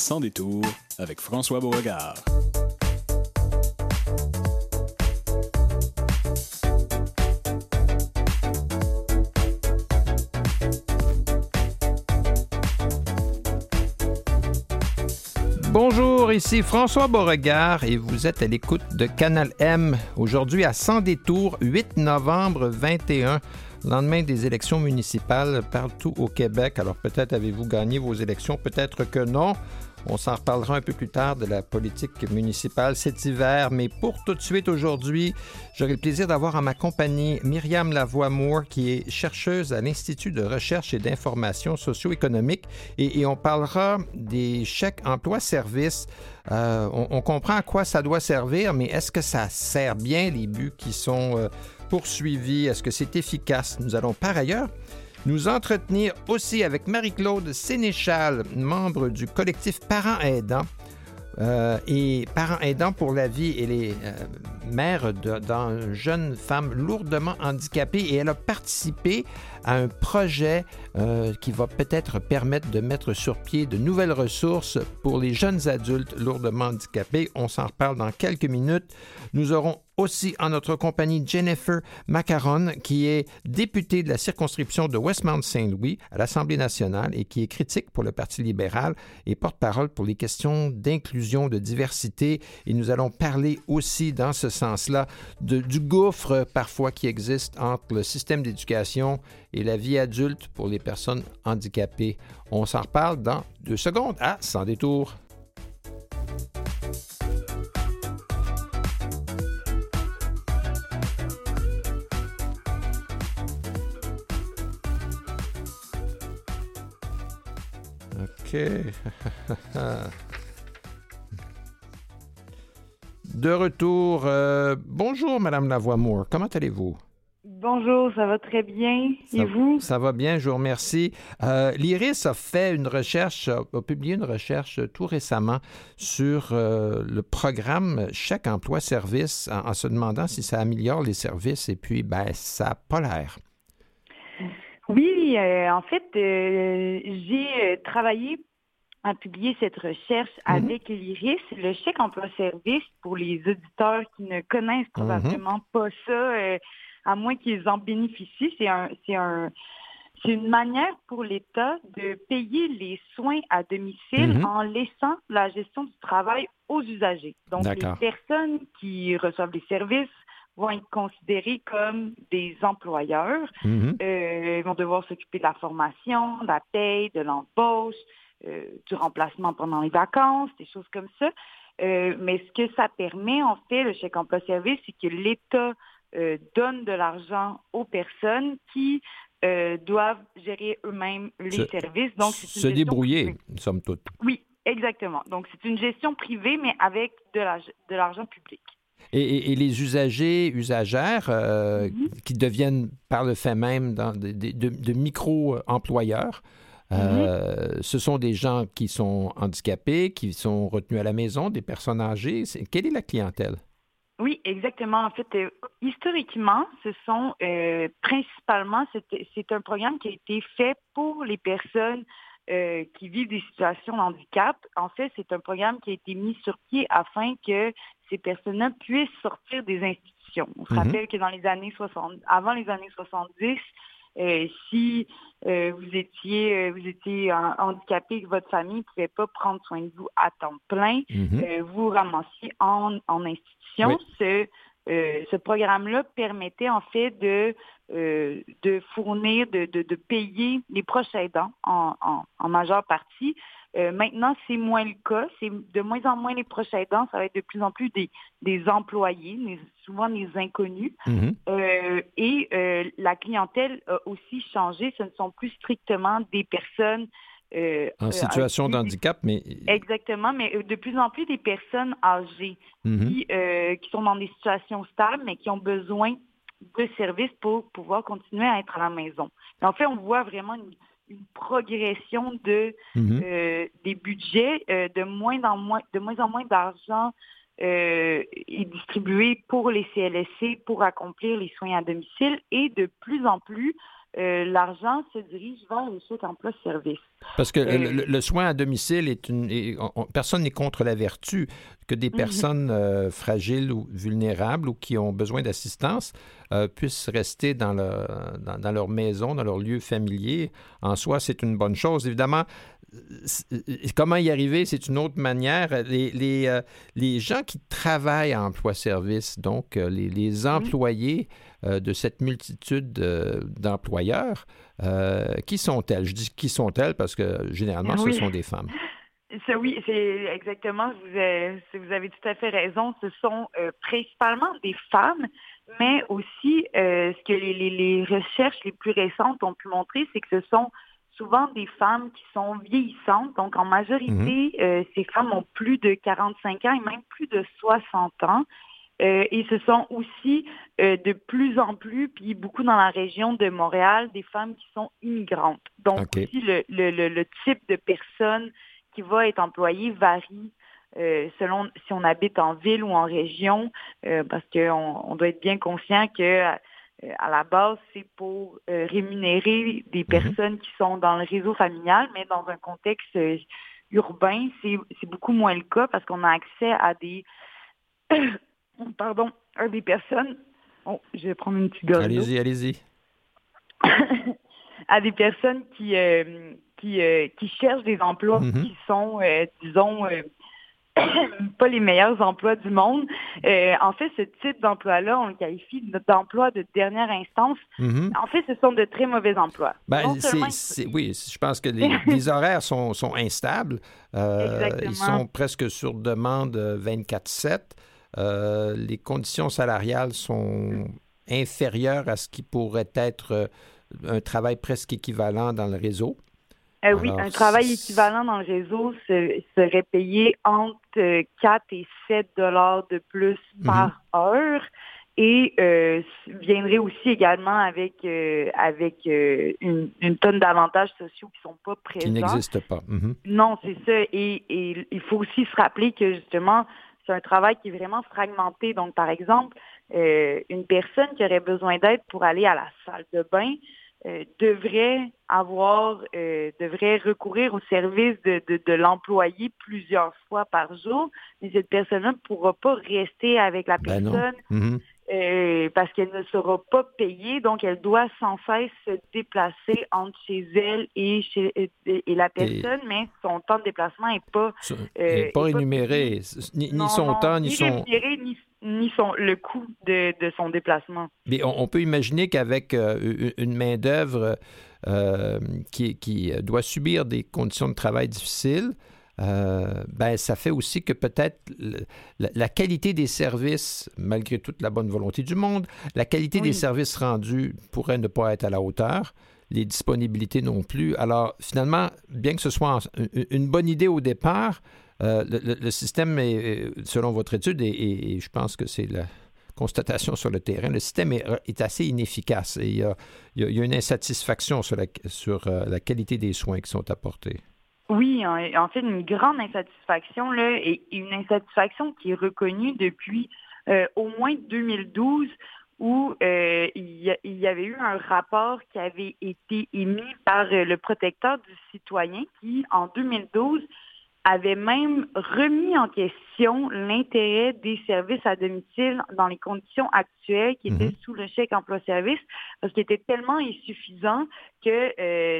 Sans détour avec François Beauregard. Bonjour, ici François Beauregard et vous êtes à l'écoute de Canal M. Aujourd'hui à Sans détour, 8 novembre 21, lendemain des élections municipales partout au Québec. Alors peut-être avez-vous gagné vos élections, peut-être que non. On s'en reparlera un peu plus tard de la politique municipale cet hiver, mais pour tout de suite aujourd'hui, j'aurai le plaisir d'avoir en ma compagnie Myriam Lavoie-Moore, qui est chercheuse à l'Institut de recherche et d'information socio-économique, et on parlera des chèques emploi-service. On comprend à quoi ça doit servir, mais est-ce que ça sert bien les buts qui sont poursuivis? Est-ce que c'est efficace? Nous allons par ailleurs nous entretenir aussi avec Marie-Claude Sénéchal, membre du collectif Parents aidants et Parents aidants pour la vie. Elle est mère d'une jeune femme lourdement handicapée et elle a participé à un projet qui va peut-être permettre de mettre sur pied de nouvelles ressources pour les jeunes adultes lourdement handicapés. On s'en reparle dans quelques minutes. Nous aurons aussi en notre compagnie Jennifer Macaron, qui est députée de la circonscription de Westmount-Saint-Louis à l'Assemblée nationale et qui est critique pour le Parti libéral et porte-parole pour les questions d'inclusion, de diversité. Et nous allons parler aussi dans ce sens-là du gouffre parfois qui existe entre le système d'éducation et la vie adulte pour les personnes handicapées. On s'en reparle dans 2 secondes à Sans détour. OK. De retour. Bonjour, Madame Lavoie-Moore. Comment allez-vous? Bonjour, ça va très bien. Et vous? Ça va bien, je vous remercie. L'IRIS a fait une recherche, a publié une recherche tout récemment sur le programme Chèque emploi-service en se demandant si ça améliore les services et puis, ça n'a pas l'air. Oui, en fait, j'ai travaillé à publier cette recherche avec l'IRIS, le chèque emploi-service, pour les auditeurs qui ne connaissent probablement pas ça, à moins qu'ils en bénéficient. C'est une manière pour l'État de payer les soins à domicile en laissant la gestion du travail aux usagers. Donc, les personnes qui reçoivent les services vont être considérés comme des employeurs. Ils vont devoir s'occuper de la formation, de la paye, de l'embauche, du remplacement pendant les vacances, des choses comme ça. Mais ce que ça permet, en fait, le chèque emploi-service, c'est que l'État donne de l'argent aux personnes qui doivent gérer eux-mêmes les services. Donc, c'est se débrouiller, somme toute. Oui, exactement. Donc, c'est une gestion privée, mais avec de l'argent public. Et les usagères qui deviennent par le fait même de micro-employeurs, ce sont des gens qui sont handicapés, qui sont retenus à la maison, des personnes âgées. Quelle est la clientèle? Oui, exactement. En fait, historiquement, ce sont principalement, c'est un programme qui a été fait pour les personnes qui vivent des situations de handicap. En fait, c'est un programme qui a été mis sur pied afin que ces personnes-là puissent sortir des institutions. On se rappelle que dans les années 60, avant les années 70, si vous étiez handicapé et que votre famille ne pouvait pas prendre soin de vous à temps plein, vous ramassiez en institution. Oui. Ce programme-là permettait en fait de fournir, de payer les proches aidants en majeure partie. Maintenant, c'est moins le cas. C'est de moins en moins les proches aidants. Ça va être de plus en plus des employés, souvent des inconnus. Et la clientèle a aussi changé. Ce ne sont plus strictement des personnes en situation d'handicap, mais... Exactement, mais de plus en plus des personnes âgées qui sont dans des situations stables, mais qui ont besoin de services pour pouvoir continuer à être à la maison. En fait, on voit vraiment une progression des budgets, de moins en moins d'argent est distribué pour les CLSC pour accomplir les soins à domicile et de plus en plus l'argent se dirige vers les chèques emploi-service. Parce que le soin à domicile personne n'est contre la vertu que des personnes fragiles ou vulnérables ou qui ont besoin d'assistance puissent rester dans leur maison, dans leur lieu familier. En soi, c'est une bonne chose. Évidemment, comment y arriver, c'est une autre manière. Les gens qui travaillent à emploi-service, donc les employés de cette multitude d'employeurs, qui sont-elles? Je dis qui sont-elles parce que généralement, ce sont des femmes. Oui, c'est exactement. Vous avez tout à fait raison. Ce sont principalement des femmes, mais aussi ce que les recherches les plus récentes ont pu montrer, c'est que ce sont souvent des femmes qui sont vieillissantes. Donc, en majorité, ces femmes ont plus de 45 ans et même plus de 60 ans. Et ce sont aussi de plus en plus, puis beaucoup dans la région de Montréal, des femmes qui sont immigrantes. Donc, aussi, le type de personne qui va être employée varie selon si on habite en ville ou en région, parce qu'on doit être bien conscient que à la base, c'est pour rémunérer des personnes qui sont dans le réseau familial, mais dans un contexte urbain, c'est beaucoup moins le cas parce qu'on a accès à des à des personnes. Oh, je vais prendre une petite gorgée d'eau. Allez-y. À des personnes qui cherchent des emplois qui sont, disons, pas les meilleurs emplois du monde. En fait, ce type d'emploi-là, on le qualifie d'emploi de dernière instance. En fait, ce sont de très mauvais emplois. Oui, je pense que les horaires sont instables. Ils sont presque sur demande 24/7. Les conditions salariales sont inférieures à ce qui pourrait être un travail presque équivalent dans le réseau. Oui, un travail équivalent dans le réseau serait payé entre 4 et 7 $ de plus par heure et viendrait aussi également avec une tonne d'avantages sociaux qui ne sont pas présents. Qui n'existent pas. Non, c'est ça. Et il faut aussi se rappeler que justement, c'est un travail qui est vraiment fragmenté. Donc, par exemple, une personne qui aurait besoin d'aide pour aller à la salle de bain devrait recourir au service de l'employé plusieurs fois par jour, mais cette personne-là ne pourra pas rester avec la personne parce qu'elle ne sera pas payée, donc elle doit sans cesse se déplacer entre chez elle et la personne, mais son temps de déplacement n'est pas énuméré, ni son temps, ni son... ni le coût de son déplacement. Mais on peut imaginer qu'avec une main-d'œuvre qui doit subir des conditions de travail difficiles, ça fait aussi que peut-être la qualité des services, malgré toute la bonne volonté du monde, la qualité des services rendus pourrait ne pas être à la hauteur, les disponibilités non plus. Alors, finalement, bien que ce soit une bonne idée au départ, le système, selon votre étude, et je pense que c'est la constatation sur le terrain, le système est assez inefficace et il y a une insatisfaction sur la qualité des soins qui sont apportés. Oui, en fait, une grande insatisfaction, là, et une insatisfaction qui est reconnue depuis au moins 2012, où il y avait eu un rapport qui avait été émis par le protecteur du citoyen qui, en 2012, avait même remis en question l'intérêt des services à domicile dans les conditions actuelles qui étaient sous le chèque emploi-service, parce qu'il était tellement insuffisant que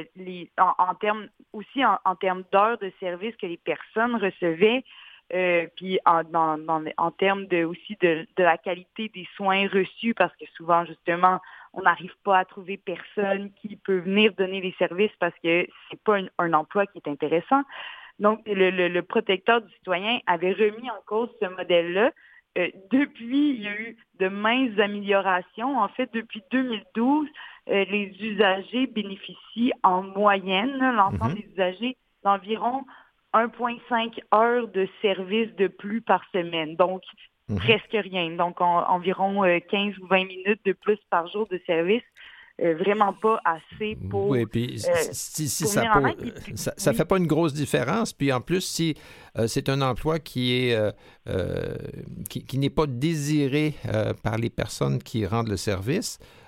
en termes d'heures de service que les personnes recevaient, puis en termes aussi de la qualité des soins reçus, parce que souvent, justement, on n'arrive pas à trouver personne qui peut venir donner les services parce que c'est pas un emploi qui est intéressant. Donc, le protecteur du citoyen avait remis en cause ce modèle-là. Depuis, il y a eu de minces améliorations. En fait, depuis 2012, les usagers bénéficient en moyenne, l'ensemble des usagers, d'environ 1,5 heures de service de plus par semaine. Donc, presque rien. Donc, environ 15 ou 20 minutes de plus par jour de service. Vraiment pas assez pour... Oui, puis si ça fait pas une grosse différence. Puis en plus, si c'est un emploi qui n'est pas désiré par les personnes qui rendent le service,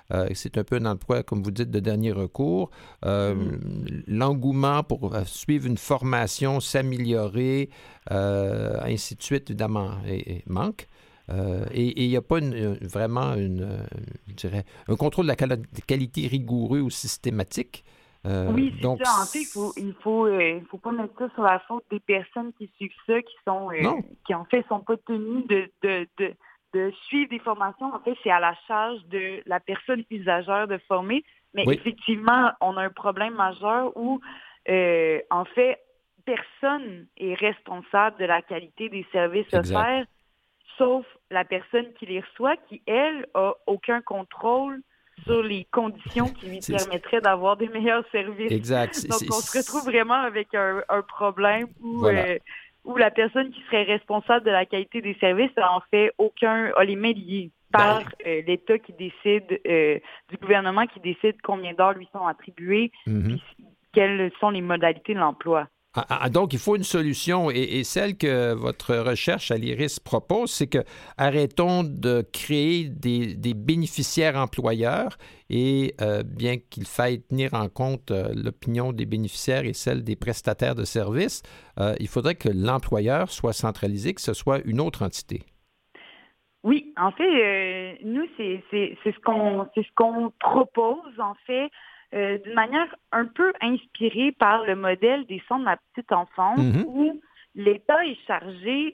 c'est un peu un emploi, comme vous dites, de dernier recours. L'engouement pour suivre une formation, s'améliorer, ainsi de suite, évidemment, et manque. Et il n'y a pas vraiment je dirais, un contrôle de la qualité rigoureux ou systématique. Oui, c'est donc, ça. En fait, il faut pas mettre ça sur la faute des personnes qui suivent ça, qui en fait sont pas tenues de suivre des formations. En fait, c'est à la charge de la personne usagère de former. Mais effectivement, on a un problème majeur où, en fait, personne est responsable de la qualité des services offerts, sauf la personne qui les reçoit, qui, elle, a aucun contrôle sur les conditions qui lui permettraient d'avoir des meilleurs services. Exact. Donc, on se retrouve vraiment avec un problème où la personne qui serait responsable de la qualité des services a les mains liées par l'État qui décide, du gouvernement qui décide combien d'heures lui sont attribuées, puis quelles sont les modalités de l'emploi. Donc, il faut une solution et celle que votre recherche à l'IRIS propose, c'est que arrêtons de créer des bénéficiaires employeurs et bien qu'il faille tenir en compte l'opinion des bénéficiaires et celle des prestataires de services, il faudrait que l'employeur soit centralisé, que ce soit une autre entité. Oui, en fait, nous, c'est ce qu'on propose, en fait, d'une manière un peu inspirée par le modèle des centres de la petite enfance, où l'État est chargé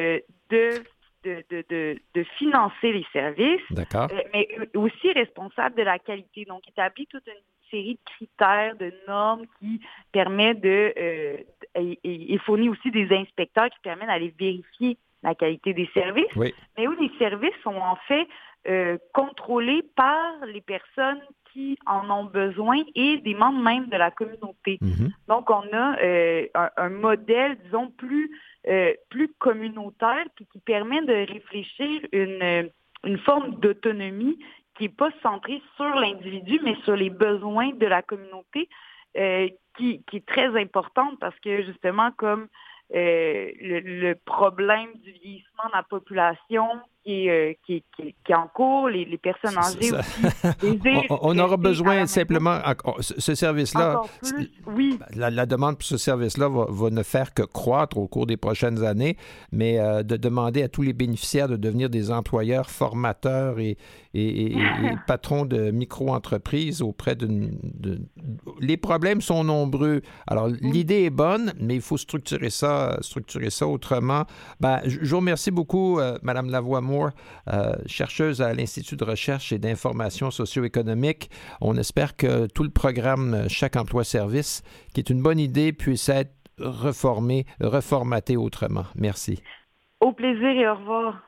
de financer les services, mais aussi responsable de la qualité. Donc, établit toute une série de critères, de normes qui permettent et fournit aussi des inspecteurs qui permettent d'aller vérifier la qualité des services, mais où les services sont en fait contrôlés par les personnes qui en ont besoin et des membres même de la communauté. Donc, on a un modèle, disons, plus communautaire puis qui permet de réfléchir une forme d'autonomie qui n'est pas centrée sur l'individu, mais sur les besoins de la communauté, qui est très importante parce que, justement, comme le problème du vieillissement de la population qui est en cours, les personnes âgées aussi. On aura besoin simplement, ce service-là, oui. La demande pour ce service-là va ne faire que croître au cours des prochaines années, mais de demander à tous les bénéficiaires de devenir des employeurs, formateurs et patrons de micro-entreprises auprès les problèmes sont nombreux. Alors, l'idée est bonne, mais il faut structurer ça autrement. Je vous remercie beaucoup, Mme Lavoie-Moore, chercheuse à l'Institut de recherche et d'information socio-économique. On espère que tout le programme Chaque emploi-service, qui est une bonne idée, puisse être reformaté autrement. Merci. Au plaisir et au revoir.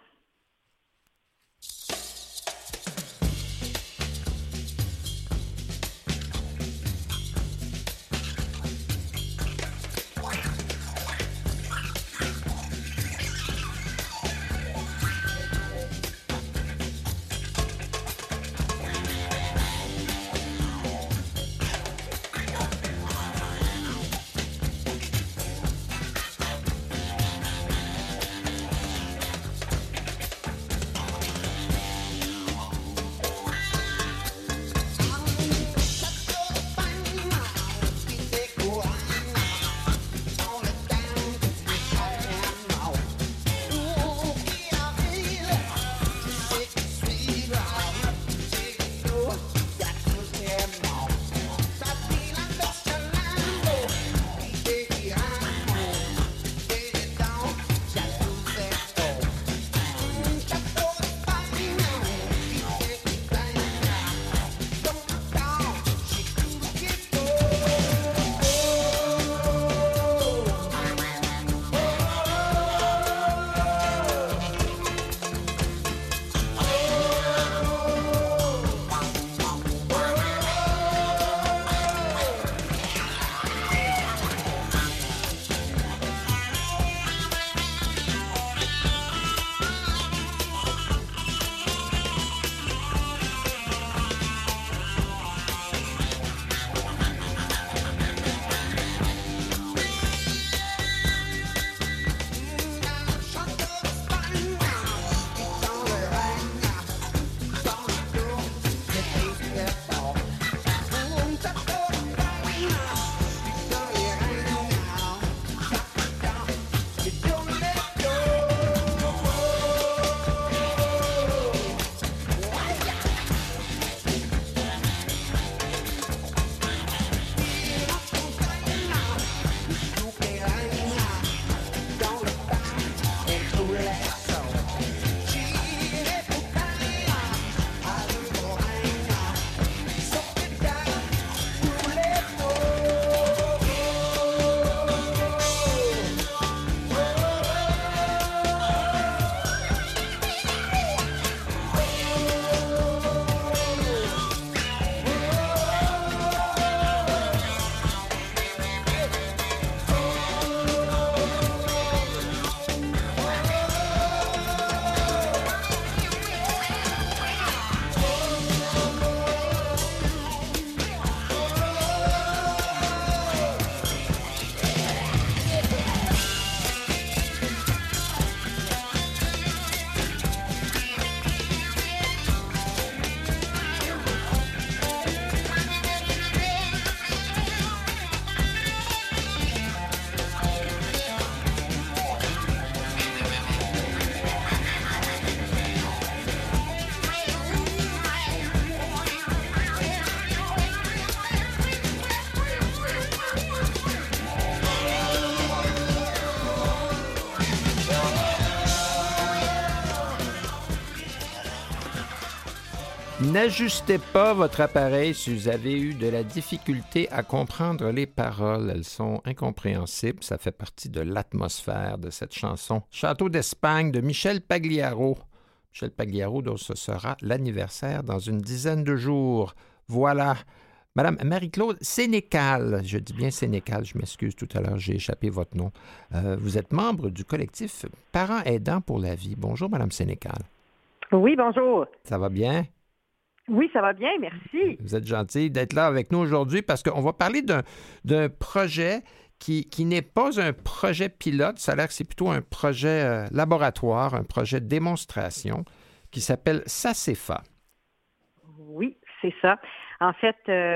N'ajustez pas votre appareil si vous avez eu de la difficulté à comprendre les paroles. Elles sont incompréhensibles. Ça fait partie de l'atmosphère de cette chanson. Château d'Espagne de Michel Pagliaro. Michel Pagliaro, dont ce sera l'anniversaire dans une dizaine de jours. Voilà. Madame Marie-Claude Sénécal, je dis bien Sénécal, je m'excuse, tout à l'heure, j'ai échappé votre nom. Vous êtes membre du collectif Parents aidants pour la vie. Bonjour, Madame Sénécal. Oui, bonjour. Ça va bien? Oui, ça va bien, merci. Vous êtes gentil d'être là avec nous aujourd'hui parce qu'on va parler d'un projet qui n'est pas un projet pilote. Ça a l'air que c'est plutôt un projet laboratoire, un projet de démonstration qui s'appelle SACEFA. Oui, c'est ça. En fait,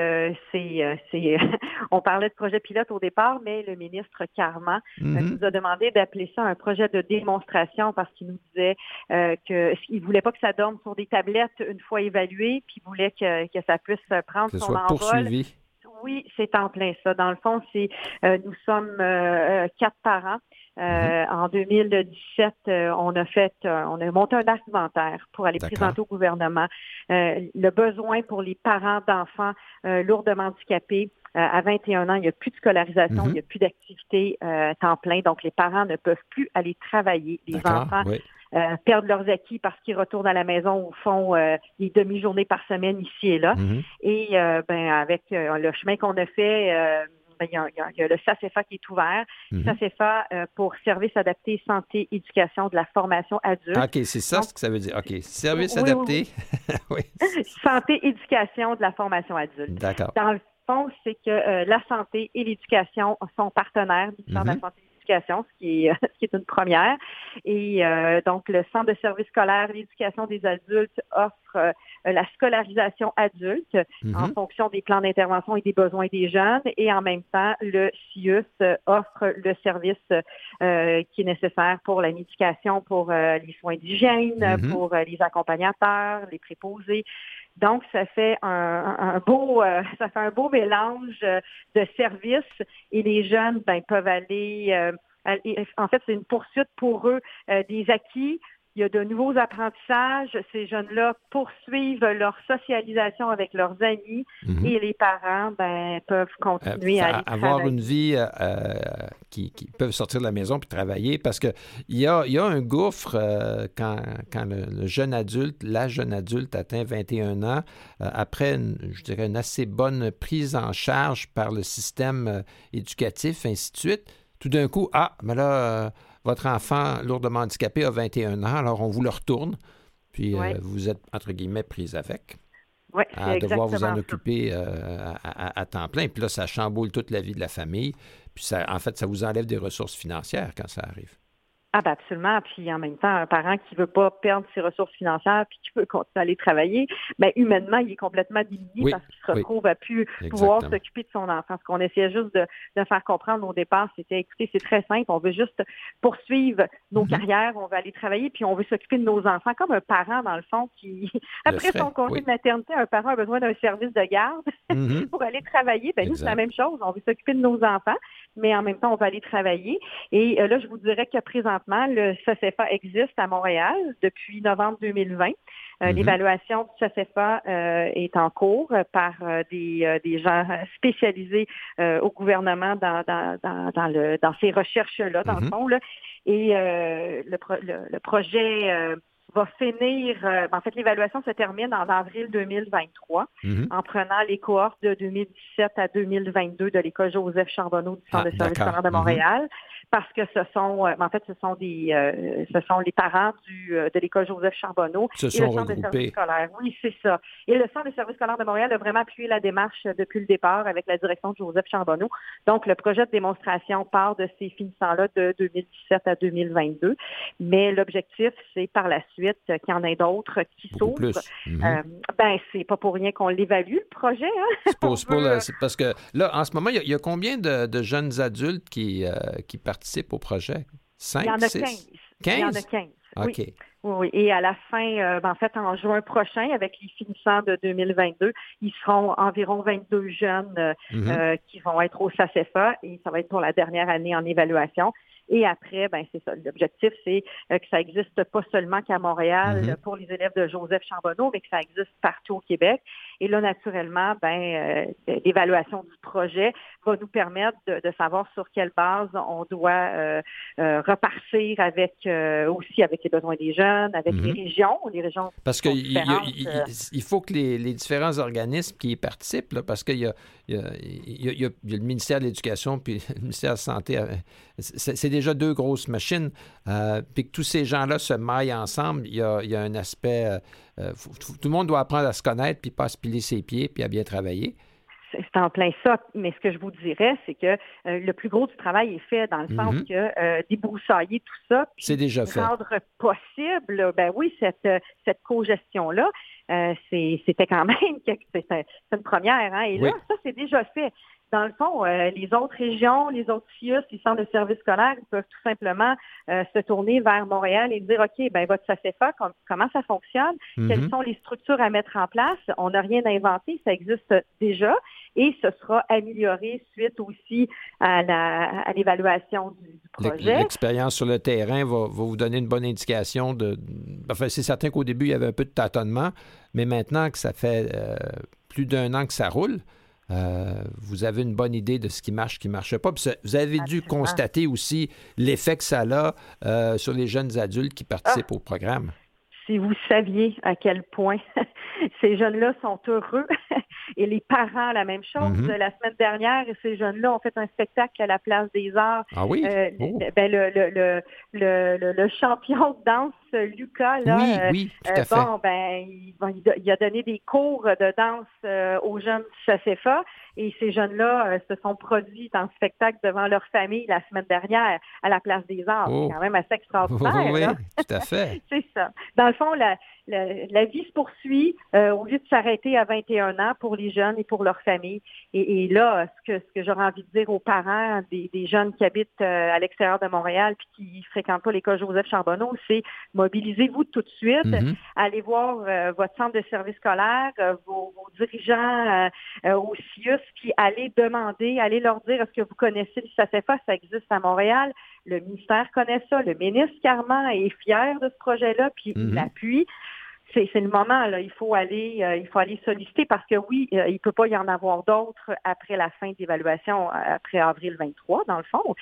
on parlait de projet pilote au départ, mais le ministre Carman nous a demandé d'appeler ça un projet de démonstration parce qu'il nous disait qu'il ne voulait pas que ça dorme sur des tablettes une fois évalué, puis il voulait que ça puisse prendre Que ce son soit envol. poursuivi. Oui, c'est en plein ça. Dans le fond, nous sommes 4 parents. En 2017, on a monté un argumentaire pour aller présenter au gouvernement le besoin pour les parents d'enfants lourdement handicapés. À 21 ans, il n'y a plus de scolarisation, il n'y a plus d'activité temps plein, donc les parents ne peuvent plus aller travailler. Les enfants perdent leurs acquis parce qu'ils retournent à la maison ou font des demi-journées par semaine ici et là. Et avec le chemin qu'on a fait, il y a le SACEFA qui est ouvert. SACEFA pour Services adaptés, santé, éducation, de la formation adulte. OK, c'est ça. Donc, ce que ça veut dire. OK, services adaptés. Oui. Santé, éducation, de la formation adulte. D'accord. Dans le fond, c'est que la santé et l'éducation sont partenaires du ministère de la Santé et de l'Éducation, ce qui est une première. Et donc, le Centre de services scolaires, l'éducation des adultes offre la scolarisation adulte en fonction des plans d'intervention et des besoins des jeunes. Et en même temps, le CIUS offre le service qui est nécessaire pour la médication, pour les soins d'hygiène, pour les accompagnateurs, les préposés. Donc, ça fait un beau mélange de services et les jeunes peuvent aller. En fait, c'est une poursuite pour eux des acquis. Il y a de nouveaux apprentissages. Ces jeunes-là poursuivent leur socialisation avec leurs amis et les parents peuvent continuer à aller avoir travailler. une vie qui peuvent sortir de la maison puis travailler parce que il y a un gouffre quand le jeune adulte, la jeune adulte atteint 21 ans, après, je dirais, une assez bonne prise en charge par le système éducatif, ainsi de suite. Tout d'un coup, mais là, votre enfant lourdement handicapé a 21 ans, alors on vous le retourne, puis vous êtes, entre guillemets, prise avec. Oui, à devoir vous en occuper à temps plein. Puis là, ça chamboule toute la vie de la famille. Puis ça, en fait, ça vous enlève des ressources financières quand ça arrive. Ah ben absolument. Puis en même temps, un parent qui veut pas perdre ses ressources financières puis qui veut continuer à aller travailler, humainement, il est complètement démuni parce qu'il se retrouve à plus pouvoir s'occuper de son enfant. Ce qu'on essayait juste de faire comprendre au départ, c'était, écoutez, c'est très simple, on veut juste poursuivre nos carrières, on veut aller travailler, puis on veut s'occuper de nos enfants, comme un parent, dans le fond, qui, après son congé de maternité, un parent a besoin d'un service de garde pour aller travailler. Nous, c'est la même chose. On veut s'occuper de nos enfants, mais en même temps, on va aller travailler. Et là, je vous dirais que présentement, le SACEFA existe à Montréal depuis novembre 2020. L'évaluation du SACEFA est en cours par des gens spécialisés au gouvernement dans ces recherches-là, dans le fond. Là. Et le projet va finir, en fait, l'évaluation se termine en avril 2023 en prenant les cohortes de 2017 à 2022 de l'École Joseph Charbonneau du Centre de services scolaires de Montréal. Parce que ce sont les parents de l'École Joseph Charbonneau et le Centre de services scolaires. Oui, c'est ça. Et le Centre de services scolaires de Montréal a vraiment appuyé la démarche depuis le départ avec la direction de Joseph Charbonneau. Donc, le projet de démonstration part de ces finissants-là de 2017 à 2022. Mais l'objectif, c'est par la suite qu'il y en ait d'autres qui s'ouvrent. C'est pas pour rien qu'on l'évalue, le projet. Hein? C'est parce que là, en ce moment, il y a combien de jeunes adultes qui participent au projet? 5, il y en a 6? 15. 15? Il y en a 15. OK. Oui. Et à la fin, en fait, en juin prochain, avec les finissants de 2022, ils seront environ 22 jeunes qui vont être au SACEFA et ça va être pour la dernière année en évaluation. Et après, ben c'est ça. L'objectif, c'est que ça existe pas seulement qu'à Montréal pour les élèves de Joseph Charbonneau, mais que ça existe partout au Québec. Et là, naturellement, l'évaluation du projet va nous permettre de savoir sur quelle base on doit repartir avec les besoins des jeunes, avec les régions. Parce qu'il faut que les différents organismes qui y participent, là, parce qu'il y a le ministère de l'Éducation puis le ministère de la Santé. C'est déjà deux grosses machines. Puis que tous ces gens-là se maillent ensemble, il y a un aspect... tout le monde doit apprendre à se connaître puis pas à se piler ses pieds puis à bien travailler. C'est en plein ça. Mais ce que je vous dirais, c'est que le plus gros du travail est fait dans le sens que débroussailler tout ça, puis c'est déjà fait. Rendre possible, cette co-gestion-là, c'était quand même c'est une première. Hein? Et là, ça, c'est déjà fait. Dans le fond, les autres régions, les autres CIUS, les centres de services scolaires, ils peuvent tout simplement se tourner vers Montréal et dire, OK, votre SACEFA, comment ça fonctionne? Quelles sont les structures à mettre en place? On n'a rien inventé, ça existe déjà et ce sera amélioré suite aussi à l'évaluation du projet. L'expérience sur le terrain va vous donner une bonne indication c'est certain qu'au début, il y avait un peu de tâtonnement, mais maintenant que ça fait plus d'un an que ça roule, vous avez une bonne idée de ce qui marche, ce qui ne marche pas. Puis vous avez dû constater aussi l'effet que ça a sur les jeunes adultes qui participent au programme. Si vous saviez à quel point ces jeunes-là sont heureux et les parents, la même chose. La semaine dernière, ces jeunes-là ont fait un spectacle à la Place des Arts. Ah oui? Le champion de danse, Lucas, là, oui, tout à fait. Il a donné des cours de danse aux jeunes du SACEFA et ces jeunes-là se sont produits en spectacle devant leur famille la semaine dernière à la Place des Arts. C'est quand même assez extraordinaire. Oui, là. Tout à fait. C'est ça. Dans le fond, la vie se poursuit au lieu de s'arrêter à 21 ans pour les jeunes et pour leur famille. Et là, ce que j'aurais envie de dire aux parents des jeunes qui habitent à l'extérieur de Montréal puis qui ne fréquentent pas l'école Joseph Charbonneau, c'est mobilisez-vous tout de suite, allez voir votre centre de service scolaire, vos dirigeants au CIUS, puis allez leur dire est-ce que vous connaissez le SACEFA, ça existe à Montréal. Le ministère connaît ça, le ministre Carman est fier de ce projet-là, puis il l'appuie. C'est le moment, là. Il faut aller solliciter parce que oui, il ne peut pas y en avoir d'autres après la fin de l'évaluation, après avril 23, dans le fond,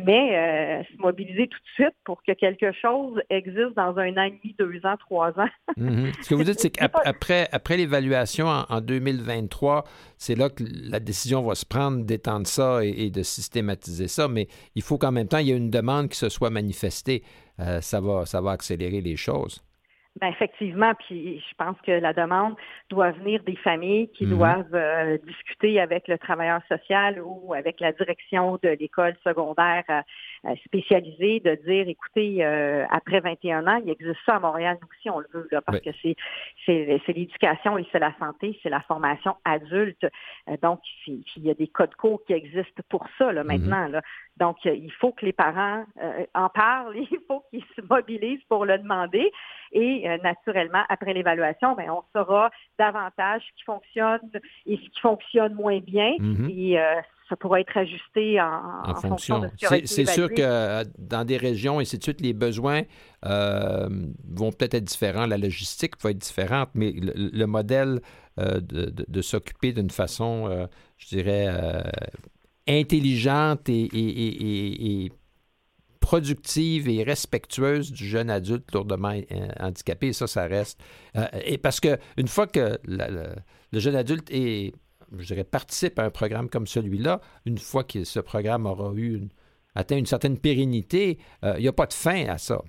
mais se mobiliser tout de suite pour que quelque chose existe dans 1 an et demi, 2 ans, 3 ans. Ce que vous dites, c'est qu'après l'évaluation en 2023, c'est là que la décision va se prendre d'étendre ça et de systématiser ça, mais il faut qu'en même temps, il y ait une demande qui se soit manifestée. Ça va accélérer les choses. Effectivement, puis je pense que la demande doit venir des familles qui doivent discuter avec le travailleur social ou avec la direction de l'école secondaire spécialisée, de dire, écoutez, après 21 ans, il existe ça à Montréal, nous aussi, on le veut, là, parce que c'est l'éducation et c'est la santé, c'est la formation adulte. Donc, il y a des codes cours qui existent pour ça, là, maintenant, là. Donc, il faut que les parents en parlent, il faut qu'ils se mobilisent pour le demander. Et naturellement, après l'évaluation, on saura davantage ce qui fonctionne et ce qui fonctionne moins bien. Et ça pourra être ajusté en fonction de ce qui aura été C'est sûr évalué. que dans des régions, et ainsi de suite, les besoins vont peut-être être différents, la logistique va être différente, mais le modèle de s'occuper d'une façon, je dirais, intelligente et productive et respectueuse du jeune adulte lourdement handicapé, ça reste. Et parce qu'une fois que le jeune adulte participe à un programme comme celui-là, une fois que ce programme aura atteint une certaine pérennité, il n'y a pas de fin à ça.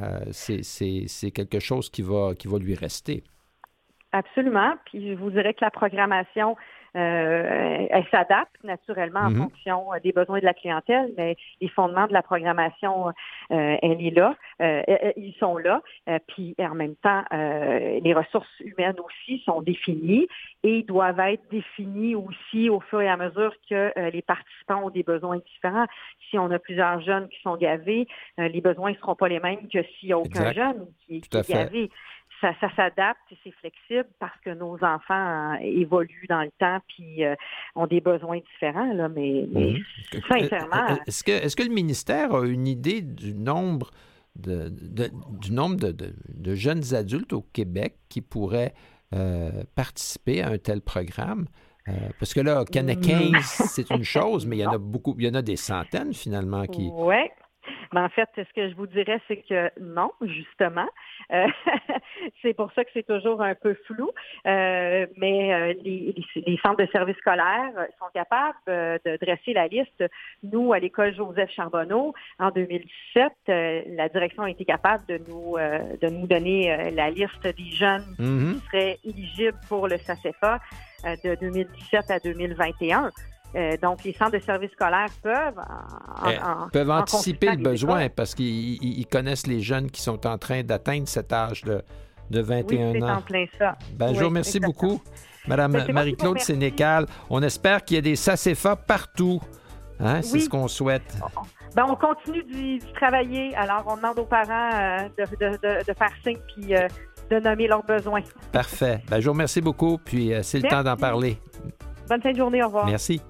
C'est quelque chose qui va lui rester. Absolument. Puis je vous dirais que la programmation, elle s'adapte naturellement en fonction des besoins de la clientèle, mais les fondements de la programmation, elle est là, ils sont là. Puis en même temps, les ressources humaines aussi sont définies et doivent être définies aussi au fur et à mesure que les participants ont des besoins différents. Si on a plusieurs jeunes qui sont gavés, les besoins ne seront pas les mêmes que s'il n'y a aucun jeune qui est gavé. ça s'adapte et c'est flexible parce que nos enfants évoluent dans le temps puis ont des besoins différents, là, mais sincèrement... Est-ce que le ministère a une idée du nombre de jeunes adultes au Québec qui pourraient participer à un tel programme? Parce que là, qu'il y en a 15, c'est une chose, mais il y en a beaucoup, il y en a des centaines finalement qui... Oui. Ben, en fait, ce que je vous dirais, c'est que non, justement. C'est pour ça que c'est toujours un peu flou. Mais les centres de services scolaires sont capables de dresser la liste. Nous, à l'école Joseph Charbonneau, en 2017, la direction a été capable de nous donner la liste des jeunes qui seraient éligibles pour le SACEFA de 2017 à 2021. Donc, les centres de services scolaires peuvent anticiper le besoin parce qu'ils connaissent les jeunes qui sont en train d'atteindre cet âge de 21 ans. C'est en plein ça. Ben, je vous remercie beaucoup, Mme Marie-Claude Sénécal. On espère qu'il y a des SACEFA partout. Hein? C'est ce qu'on souhaite. Ben, on continue d'y travailler. Alors, on demande aux parents de faire signe puis de nommer leurs besoins. Parfait. Ben, je vous remercie beaucoup. Puis, c'est le temps d'en parler. Bonne fin de journée. Au revoir. Merci.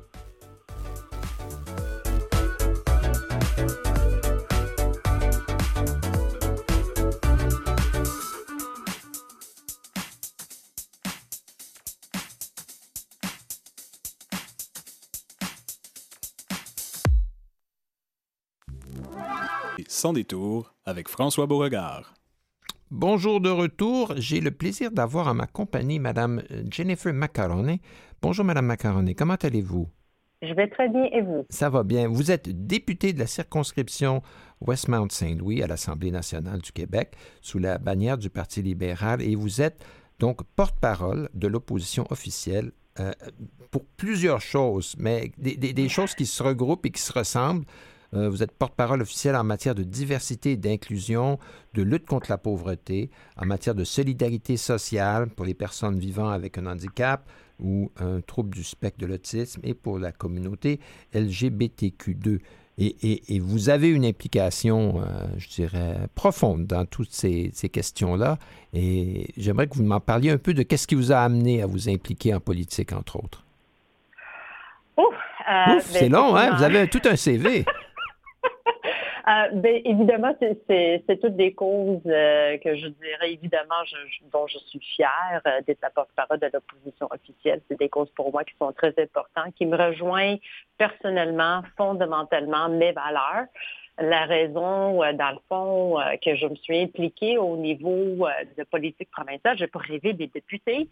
Sans détour avec François Beauregard. Bonjour de retour. J'ai le plaisir d'avoir en ma compagnie Mme Jennifer Macaroni. Bonjour, Mme Macaroni. Comment allez-vous? Je vais très bien, et vous? Ça va bien. Vous êtes députée de la circonscription Westmount-Saint-Louis à l'Assemblée nationale du Québec sous la bannière du Parti libéral et vous êtes donc porte-parole de l'opposition officielle pour plusieurs choses, mais des choses qui se regroupent et qui se ressemblent. Vous êtes porte-parole officielle en matière de diversité et d'inclusion, de lutte contre la pauvreté, en matière de solidarité sociale pour les personnes vivant avec un handicap ou un trouble du spectre de l'autisme et pour la communauté LGBTQ2. Et vous avez une implication, je dirais, profonde dans toutes ces questions-là. Et j'aimerais que vous m'en parliez un peu de qu'est-ce qui vous a amené à vous impliquer en politique, entre autres. C'est long, hein? Vous avez tout un CV. Évidemment, c'est toutes des causes que je dirais, évidemment, dont je suis fière d'être la porte-parole de l'opposition officielle. C'est des causes pour moi qui sont très importantes, qui me rejoignent personnellement, fondamentalement, mes valeurs. La raison, dans le fond, que je me suis impliquée au niveau de politique provinciale, je n'ai pas rêvé des députés.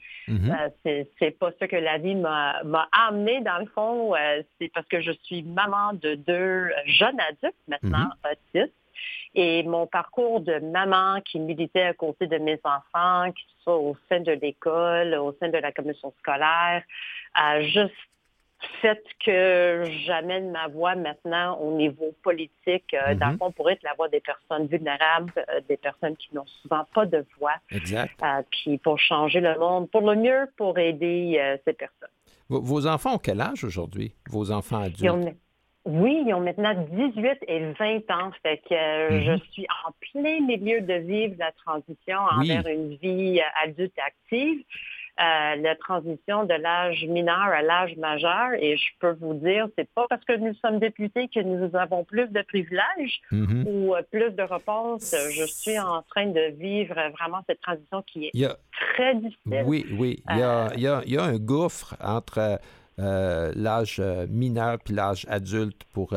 C'est pas ça que la vie m'a amené, dans le fond. C'est parce que je suis maman de 2 jeunes adultes, maintenant autistes. Et mon parcours de maman qui militait à côté de mes enfants, qui soit au sein de l'école, au sein de la commission scolaire, a juste fait que j'amène ma voix maintenant au niveau politique, dans le fond, pour être la voix des personnes vulnérables, des personnes qui n'ont souvent pas de voix. Exact. Puis pour changer le monde pour le mieux, pour aider ces personnes. Vos enfants ont quel âge aujourd'hui, vos enfants adultes? Ils ont maintenant 18 et 20 ans. Fait que je suis en plein milieu de vivre la transition envers une vie adulte active. La transition de l'âge mineur à l'âge majeur. Et je peux vous dire, c'est pas parce que nous sommes députés que nous avons plus de privilèges ou plus de réponses. Je suis en train de vivre vraiment cette transition qui est très difficile. Oui. Il y a un gouffre entre l'âge mineur puis l'âge adulte pour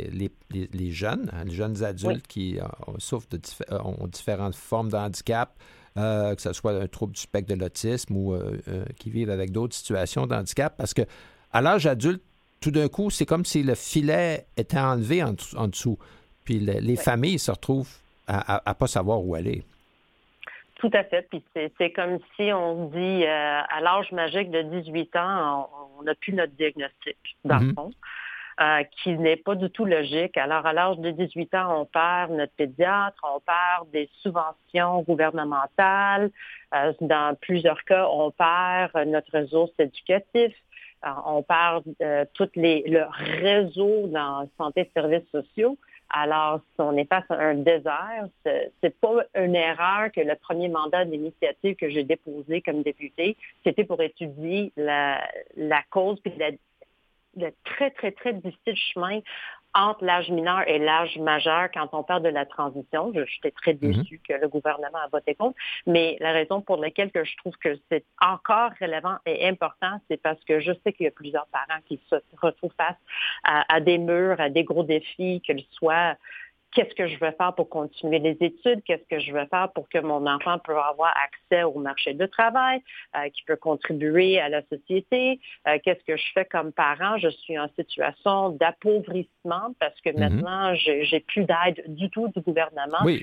les jeunes, les jeunes adultes qui souffrent ont différentes formes de handicap. Que ce soit un trouble du spectre de l'autisme ou qui vivent avec d'autres situations de handicap, parce que à l'âge adulte, tout d'un coup, c'est comme si le filet était enlevé en dessous, puis les familles se retrouvent à ne pas savoir où aller. Tout à fait, puis c'est comme si on dit à l'âge magique de 18 ans, on n'a plus notre diagnostic, dans le fond. Qui n'est pas du tout logique. Alors, à l'âge de 18 ans, on perd notre pédiatre, on perd des subventions gouvernementales. Dans plusieurs cas, on perd notre ressource éducatif. On perd tout le réseau dans santé et services sociaux. Alors, si on est face à un désert, c'est pas une erreur que le premier mandat d'initiative que j'ai déposé comme députée, c'était pour étudier la cause puis le très, très, très difficile chemin entre l'âge mineur et l'âge majeur quand on parle de la transition. J'étais très déçue que le gouvernement a voté contre, mais la raison pour laquelle que je trouve que c'est encore relevant et important, c'est parce que je sais qu'il y a plusieurs parents qui se retrouvent face à des murs, à des gros défis, qu'ils soient qu'est-ce que je veux faire pour continuer les études, qu'est-ce que je veux faire pour que mon enfant puisse avoir accès au marché du travail, qui peut contribuer à la société, qu'est-ce que je fais comme parent, je suis en situation d'appauvrissement parce que maintenant, j'ai plus d'aide du tout du gouvernement. Oui,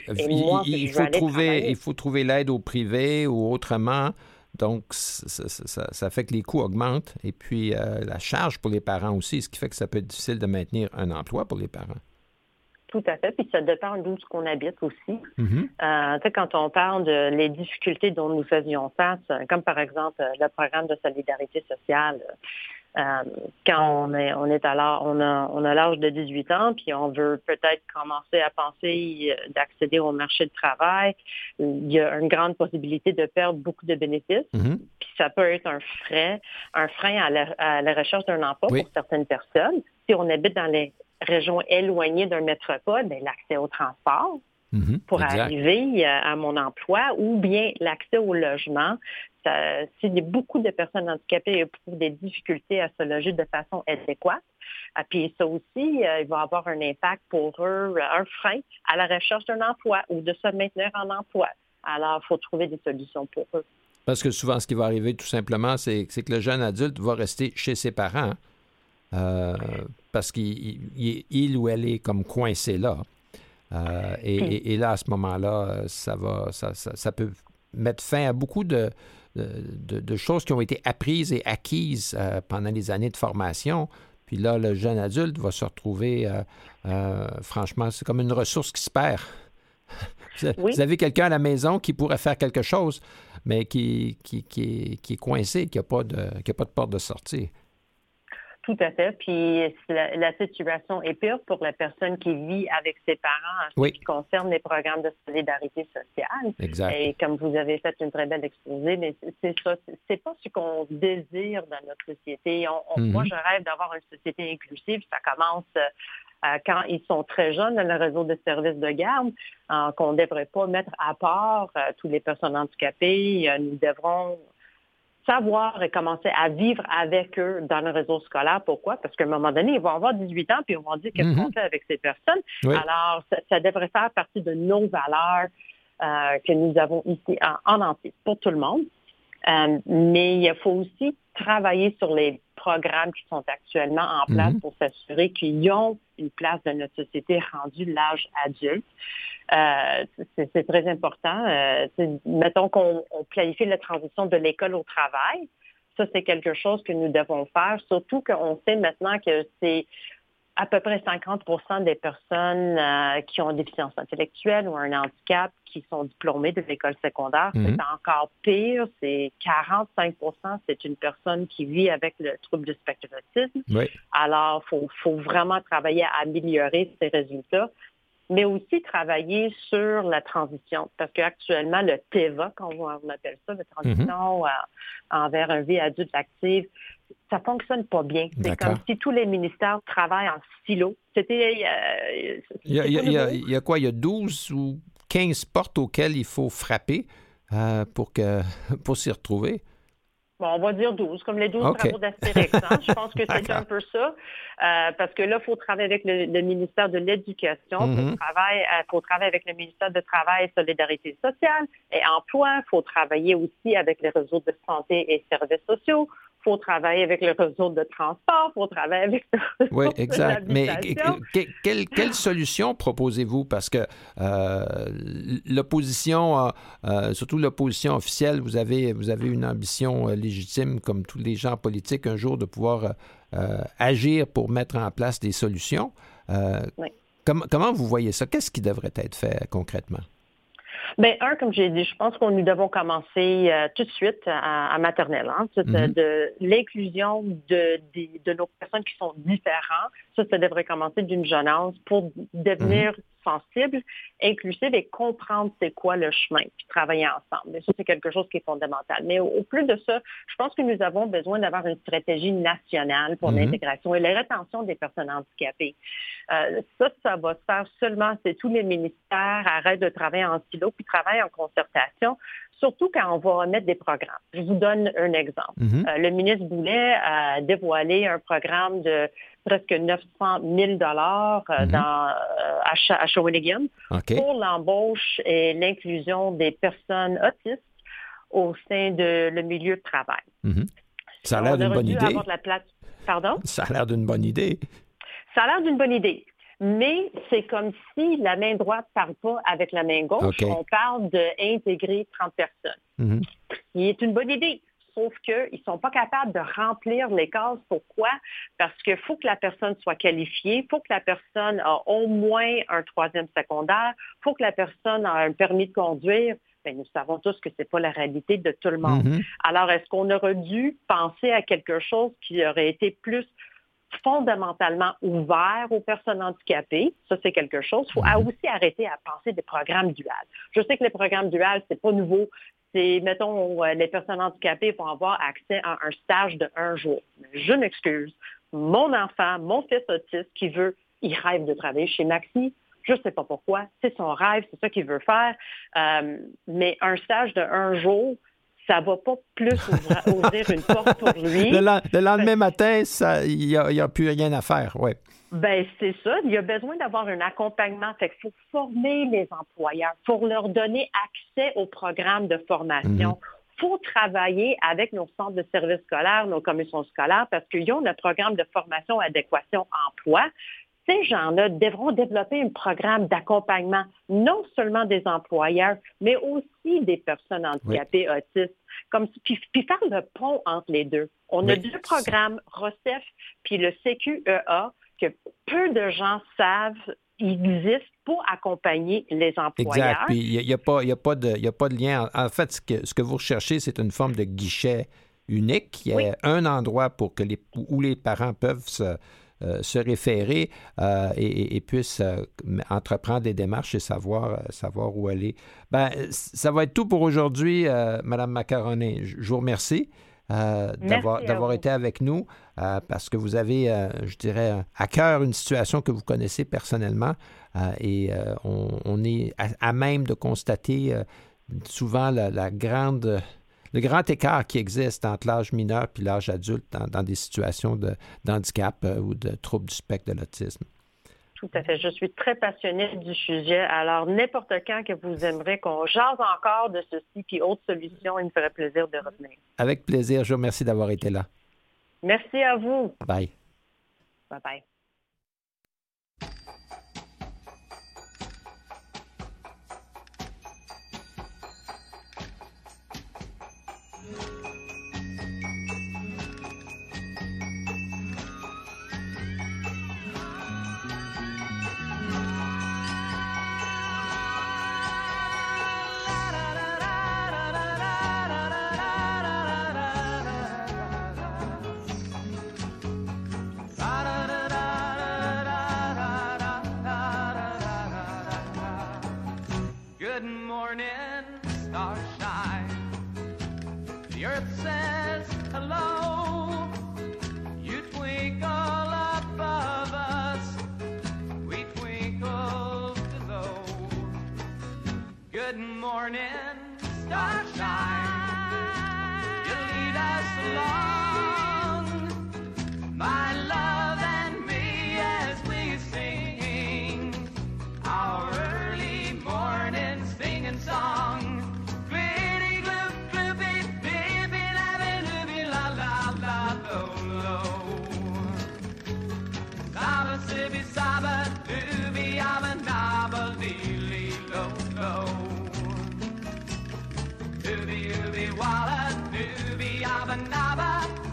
il faut trouver l'aide au privé ou autrement. Donc, ça fait que les coûts augmentent et puis la charge pour les parents aussi, ce qui fait que ça peut être difficile de maintenir un emploi pour les parents. Tout à fait. Puis ça dépend d'où qu'on habite aussi. Quand on parle de les difficultés dont nous faisions face, comme par exemple le programme de solidarité sociale, quand on a l'âge de 18 ans, puis on veut peut-être commencer à penser d'accéder au marché du travail, il y a une grande possibilité de perdre beaucoup de bénéfices. Puis ça peut être un frein à la recherche d'un emploi pour certaines personnes. Si on habite dans les régions éloignées d'un métropole, l'accès au transport pour arriver à mon emploi ou bien l'accès au logement. S'il y a beaucoup de personnes handicapées éprouvent des difficultés à se loger de façon adéquate, puis ça aussi, il va avoir un impact pour eux, un frein à la recherche d'un emploi ou de se maintenir en emploi. Alors, il faut trouver des solutions pour eux. Parce que souvent, ce qui va arriver tout simplement, c'est que le jeune adulte va rester chez ses parents. Parce qu'il ou elle est comme coincé là. Et là, à ce moment-là, ça peut mettre fin à beaucoup de choses qui ont été apprises et acquises pendant les années de formation. Puis là, le jeune adulte va se retrouver, franchement, c'est comme une ressource qui se perd. Vous avez quelqu'un à la maison qui pourrait faire quelque chose, mais qui est coincé, qui n'a pas de porte de sortie. Tout à fait. Puis la situation est pire pour la personne qui vit avec ses parents en ce qui concerne les programmes de solidarité sociale. Exact. Et comme vous avez fait une très belle exposé, mais c'est ça, c'est pas ce qu'on désire dans notre société. Moi, je rêve d'avoir une société inclusive. Ça commence quand ils sont très jeunes dans le réseau de services de garde, qu'on ne devrait pas mettre à part toutes les personnes handicapées. Nous devrons savoir et commencer à vivre avec eux dans le réseau scolaire. Pourquoi? Parce qu'à un moment donné, ils vont avoir 18 ans puis ils vont dire qu'est-ce qu'on fait avec ces personnes. Oui. Alors, ça devrait faire partie de nos valeurs que nous avons ici en entier pour tout le monde. Mais il faut aussi travailler sur les programmes qui sont actuellement en place pour s'assurer qu'ils ont une place dans notre société rendue l'âge adulte. C'est très important. Mettons qu'on planifie la transition de l'école au travail. Ça, c'est quelque chose que nous devons faire, surtout qu'on sait maintenant que c'est à peu près 50% des personnes qui ont une déficience intellectuelle ou un handicap qui sont diplômées de l'école secondaire. C'est encore pire, c'est 45%, c'est une personne qui vit avec le trouble du spectre de l'autisme. Oui. Alors, il faut vraiment travailler à améliorer ces résultats, mais aussi travailler sur la transition. Parce qu'actuellement, le TEVA, comme on appelle ça, la transition envers une vie adulte active, ça fonctionne pas bien. C'est comme si tous les ministères travaillent en silo. Il y a quoi? Il y a 12 ou 15 portes auxquelles il faut frapper pour s'y retrouver? Bon, on va dire 12, comme les 12 travaux d'Astérix. Je pense que c'est un peu ça. Parce que là, il faut travailler avec le ministère de l'Éducation, il faut travailler avec le ministère de Travail, Solidarité sociale et Emploi. Il faut travailler aussi avec les réseaux de santé et services sociaux. Il faut travailler avec le réseau de transport, il faut travailler avec le réseau de l'habitation. Mais quelle solution proposez-vous? Parce que l'opposition, surtout l'opposition officielle, vous avez une ambition légitime, comme tous les gens politiques, un jour de pouvoir agir pour mettre en place des solutions. Comment vous voyez ça? Qu'est-ce qui devrait être fait concrètement? Bien, comme j'ai dit, je pense que nous devons commencer tout de suite à maternelle. De l'inclusion de nos personnes qui sont différentes. Ça devrait commencer d'une jeune âge pour devenir sensible, inclusive et comprendre c'est quoi le chemin, puis travailler ensemble. Mais ça, c'est quelque chose qui est fondamental. Mais au plus de ça, je pense que nous avons besoin d'avoir une stratégie nationale pour l'intégration et la rétention des personnes handicapées. Ça va se faire seulement si tous les ministères arrêtent de travailler en silo puis travaillent en concertation, surtout quand on va mettre des programmes. Je vous donne un exemple. Le ministre Boulet a dévoilé un programme de presque 900 000 à Shawinigan pour l'embauche et l'inclusion des personnes autistes au sein de le milieu de travail. Ça a l'air d'une bonne idée. Pardon? Ça a l'air d'une bonne idée. Ça a l'air d'une bonne idée. Mais c'est comme si la main droite ne parle pas avec la main gauche. On parle d'intégrer 30 personnes. Ce qui est une bonne idée. Sauf qu'ils ne sont pas capables de remplir les cases. Pourquoi? Parce qu'il faut que la personne soit qualifiée, il faut que la personne ait au moins un 3e secondaire, il faut que la personne ait un permis de conduire. Bien, nous savons tous que ce n'est pas la réalité de tout le monde. Alors, est-ce qu'on aurait dû penser à quelque chose qui aurait été plus fondamentalement ouvert aux personnes handicapées? Ça, c'est quelque chose. Il faut aussi arrêter à penser des programmes duals. Je sais que les programmes duals, c'est pas nouveau. C'est, mettons, les personnes handicapées vont avoir accès à un stage de 1 jour. Je m'excuse. Mon enfant, mon fils autiste il rêve de travailler chez Maxi. Je ne sais pas pourquoi. C'est son rêve, c'est ça qu'il veut faire. Mais un stage de 1 jour, ça ne va pas plus ouvrir une porte pour lui. Le lendemain matin, il n'y a plus rien à faire, oui. Ben c'est ça. Il y a besoin d'avoir un accompagnement. Fait qu'il faut former les employeurs pour leur donner accès aux programmes de formation. Il faut travailler avec nos centres de services scolaires, nos commissions scolaires, parce qu'ils ont le programme de formation adéquation emploi. Ces gens-là devront développer un programme d'accompagnement, non seulement des employeurs, mais aussi des personnes handicapées autistes, puis faire le pont entre les deux. On a 2 programmes, ROCEF puis le CQEA, que peu de gens savent existent pour accompagner les employeurs. Exact. Puis il n'y a pas de lien. En fait, ce que vous recherchez, c'est une forme de guichet unique. Il y a un endroit où les parents peuvent se référer et puissent entreprendre des démarches et savoir où aller. Ben, ça va être tout pour aujourd'hui, Mme Macaroni. Je vous remercie d'avoir été avec nous parce que vous avez, je dirais, à cœur une situation que vous connaissez personnellement et on est à même de constater souvent le grand écart qui existe entre l'âge mineur et l'âge adulte dans des situations d'handicap ou de troubles du spectre de l'autisme. Tout à fait. Je suis très passionnée du sujet. Alors, n'importe quand que vous aimerez qu'on jase encore de ceci puis autres solutions, il me ferait plaisir de revenir. Avec plaisir. Je vous remercie d'avoir été là. Merci à vous. Bye. Bye-bye. Walla doobie, abba nabba.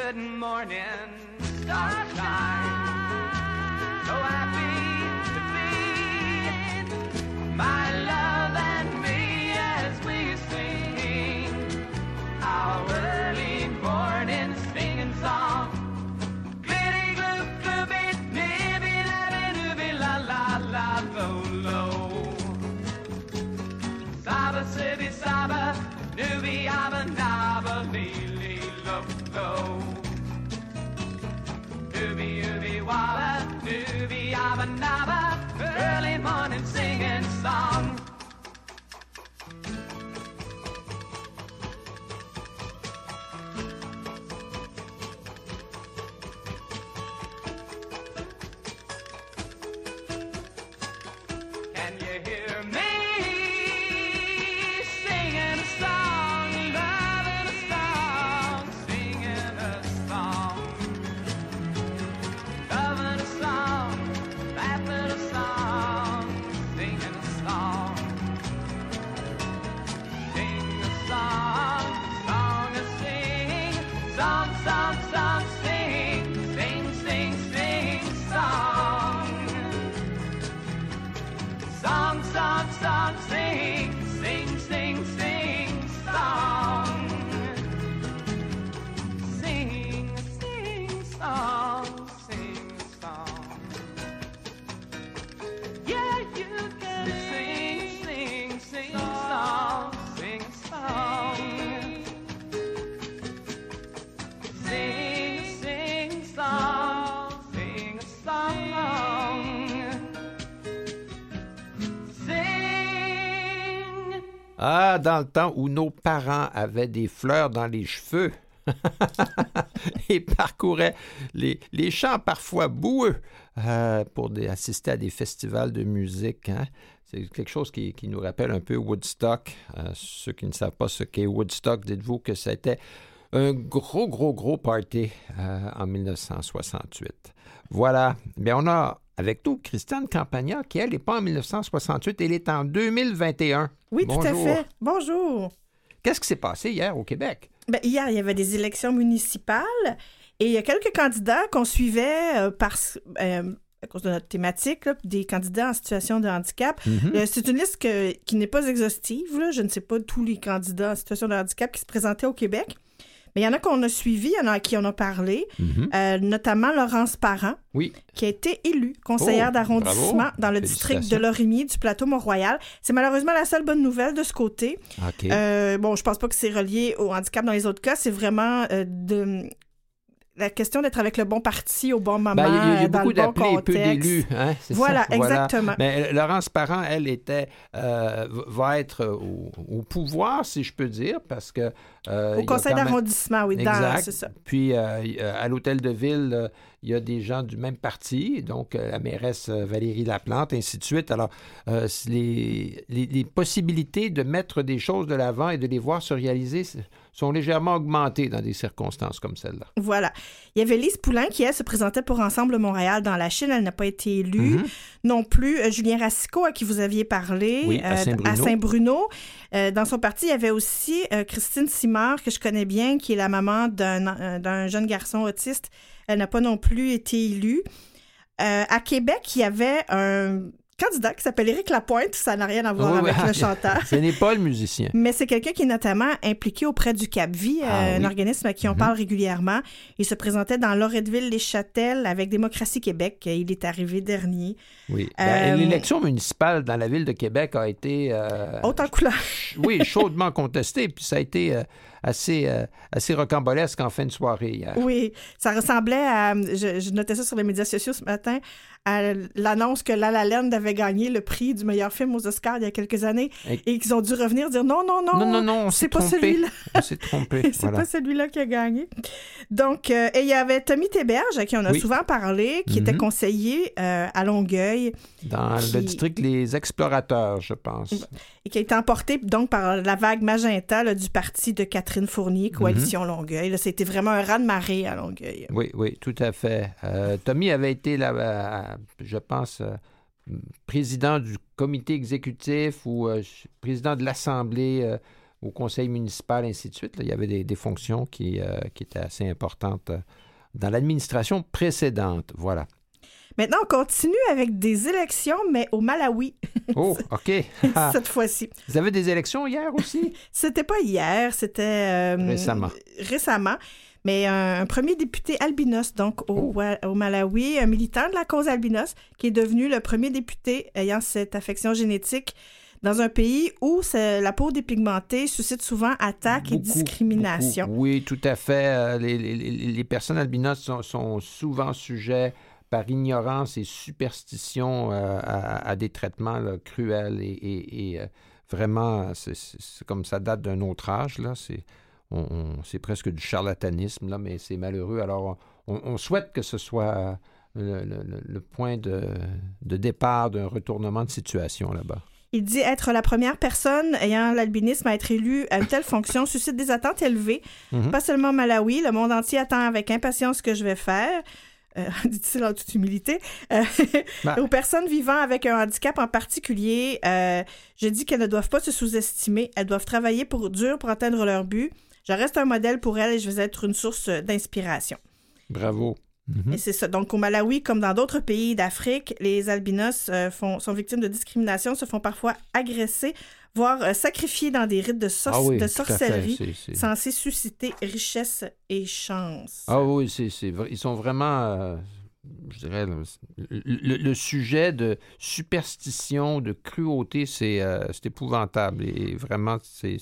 good morning, starshine. So happy to be my love and me as we sing our early morning singing song. Glitty gloop gloopy, nibby labby nibby la la la low low. Saba sibby saba, nibby abba nabba lee low low. Nibby nibby wabba, nibby abba nabba, early morning singing song. Can you hear me singing a song, loving a song, singing a song, loving a song, laughing a song, singing a song, sing a song, song a sing, song, song, song, sing, sing, sing, sing, song. Song, song, song, sing, sing, sing, sing, song. Sing, sing, song, sing, song. Yeah, you can sing, sing, sing, song, sing, song. Sing, sing, song, sing a song. Sing. Ah, dans le temps où nos parents avaient des fleurs dans les cheveux et parcouraient les champs parfois boueux pour assister à des festivals de musique. Hein? C'est quelque chose qui nous rappelle un peu Woodstock. Ceux qui ne savent pas ce qu'est Woodstock, dites-vous que c'était un gros party en 1968. Voilà. Bien, on a avec nous Christiane Campagna, qui, elle, n'est pas en 1968, elle est en 2021. Oui, Bonjour. tout à fait. Bonjour. Qu'est-ce qui s'est passé hier au Québec? Bien, hier, il y avait des élections municipales et il y a quelques candidats qu'on suivait à cause de notre thématique, là, des candidats en situation de handicap. Mm-hmm. C'est une liste qui n'est pas exhaustive. Là. Je ne sais pas tous les candidats en situation de handicap qui se présentaient au Québec. Mais il y en a qu'on a suivis, il y en a à qui on a parlé, notamment Laurence Parent, Oui. qui a été élue conseillère d'arrondissement bravo. dans le district de Lorimier du plateau Mont-Royal. C'est malheureusement la seule bonne nouvelle de ce côté. OK. Bon, je pense pas que c'est relié au handicap dans les autres cas. C'est vraiment la question d'être avec le bon parti au bon moment, Il y a dans beaucoup le bon d'appelés et peu contexte. d'élus. Hein? C'est Voilà, ça. exactement. Mais Laurence Parent, elle, va être au pouvoir, si je peux dire, parce que... Au conseil d'arrondissement, oui, exact. c'est ça. Puis, à l'hôtel de ville, il y a des gens du même parti, donc la mairesse Valérie Laplante, ainsi de suite. Alors, les possibilités de mettre des choses de l'avant et de les voir se réaliser sont légèrement augmentées dans des circonstances comme celle-là. Voilà. Il y avait Lise Poulain qui, elle, se présentait pour Ensemble Montréal dans la Chine. Elle n'a pas été élue. Non plus Julien Racicot, à qui vous aviez parlé, oui, à Saint-Bruno. À Saint-Bruno. Dans son parti, il y avait aussi Christine Simard, que je connais bien, qui est la maman d'un jeune garçon autiste. Elle n'a pas non plus été élue. À Québec, il y avait un candidat qui s'appelle Éric Lapointe. Ça n'a rien à voir avec le chanteur. Ce n'est pas le musicien. Mais c'est quelqu'un qui est notamment impliqué auprès du Cap-Vie, un organisme à qui on parle régulièrement. Il se présentait dans Loretteville-les-Châtelles avec Démocratie Québec. Il est arrivé dernier. Oui. L'élection municipale dans la ville de Québec a été... haute en couleur. Oui, chaudement contestée. Puis ça a été assez rocambolesque en fin de soirée hier. Oui, ça ressemblait à... Je notais ça sur les médias sociaux ce matin, à l'annonce que La La Land avait gagné le prix du meilleur film aux Oscars il y a quelques années et qu'ils ont dû revenir dire non, c'est pas trompé. celui-là. On s'est trompé. C'est pas celui-là qui a gagné. Donc, et il y avait Tommy Théberge, à qui on a souvent parlé, qui était conseiller à Longueuil. Dans le district Les Explorateurs, je pense. Et qui a été emporté donc par la vague magenta là, du parti de Catherine Fournier, Coalition Longueuil. Là, c'était vraiment un raz-de-marée à Longueuil. Oui, tout à fait. Tommy avait été, je pense, président du comité exécutif ou président de l'Assemblée au conseil municipal, ainsi de suite. Là, il y avait des fonctions qui étaient assez importantes dans l'administration précédente. Voilà. Maintenant, on continue avec des élections, mais au Malawi. Oh, OK. Cette fois-ci. Vous avez des élections hier aussi? C'était pas hier, c'était... Récemment. Mais un premier député albinos, donc au Malawi, un militant de la cause albinos, qui est devenu le premier député ayant cette affection génétique dans un pays où la peau dépigmentée suscite souvent attaques et discrimination. Beaucoup. Oui, tout à fait. Les personnes albinos sont souvent sujets par ignorance et superstition à des traitements là, cruels et vraiment, c'est comme ça date d'un autre âge. Là. C'est presque du charlatanisme, là, mais c'est malheureux. Alors, on souhaite que ce soit le point de départ d'un retournement de situation là-bas. Il dit être la première personne ayant l'albinisme à être élue à une telle fonction suscite des attentes élevées. Mm-hmm. Pas seulement au Malawi, le monde entier attend avec impatience ce que je vais faire. Dit-il en toute humilité. Aux personnes vivant avec un handicap en particulier, je dis qu'elles ne doivent pas se sous-estimer. Elles doivent travailler dur pour atteindre leur but. Je reste un modèle pour elles et je vais être une source d'inspiration. Bravo. Mm-hmm. Et c'est ça. Donc, au Malawi, comme dans d'autres pays d'Afrique, les albinos sont victimes de discrimination, se font parfois agresser, voire sacrifier dans des rites de sorcellerie censés susciter richesse et chance. Ah oui, c'est vrai. Ils sont vraiment, je dirais, le sujet de superstition, de cruauté, c'est épouvantable. Et vraiment,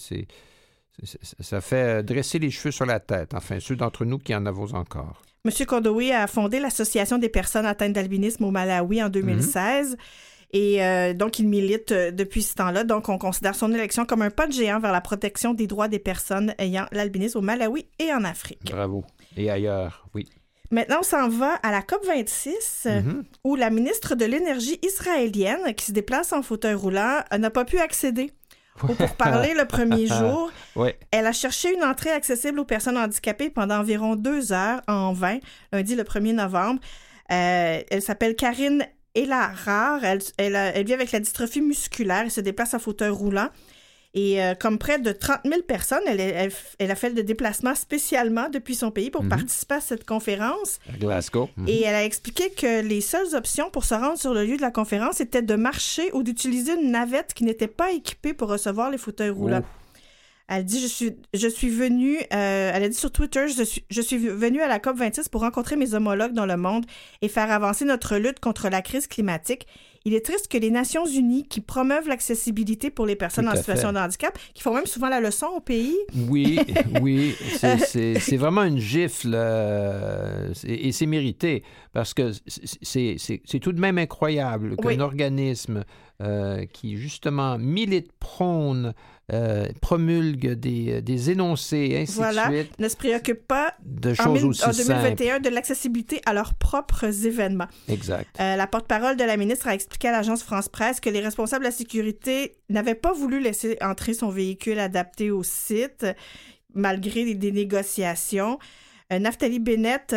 ça fait dresser les cheveux sur la tête. Enfin, ceux d'entre nous qui en avons encore. M. Kondowe a fondé l'Association des personnes atteintes d'albinisme au Malawi en 2016. Et donc, il milite depuis ce temps-là. Donc, on considère son élection comme un pas de géant vers la protection des droits des personnes ayant l'albinisme au Malawi et en Afrique. Bravo. Et ailleurs, oui. Maintenant, on s'en va à la COP26, où la ministre de l'Énergie israélienne, qui se déplace en fauteuil roulant, n'a pas pu accéder au pourparler le premier jour. Ouais. Elle a cherché une entrée accessible aux personnes handicapées pendant environ 2 heures en vain, lundi le 1er novembre. Elle s'appelle Karine Elarar. Elle vit avec la dystrophie musculaire et se déplace en fauteuil roulant. Et comme près de 30 000 personnes, elle a fait le déplacement spécialement depuis son pays pour participer à cette conférence. À Glasgow. Et elle a expliqué que les seules options pour se rendre sur le lieu de la conférence étaient de marcher ou d'utiliser une navette qui n'était pas équipée pour recevoir les fauteuils roulants. Elle dit, je suis venue, elle a dit sur Twitter, je suis venue à la COP26 pour rencontrer mes homologues dans le monde et faire avancer notre lutte contre la crise climatique. Il est triste que les Nations unies, qui promeuvent l'accessibilité pour les personnes en situation de handicap, qui font même souvent la leçon au pays. Oui, c'est vraiment une gifle et c'est mérité parce que c'est tout de même incroyable qu'un organisme qui, justement, milite, prône, promulgue des énoncés, ainsi de suite. Ne se préoccupe pas de choses aussi en 2021 simples. de l'accessibilité à leurs propres événements. Exact. La porte-parole de la ministre a expliqué à l'agence France-Presse que les responsables de la sécurité n'avaient pas voulu laisser entrer son véhicule adapté au site, malgré des négociations. Naftali Bennett,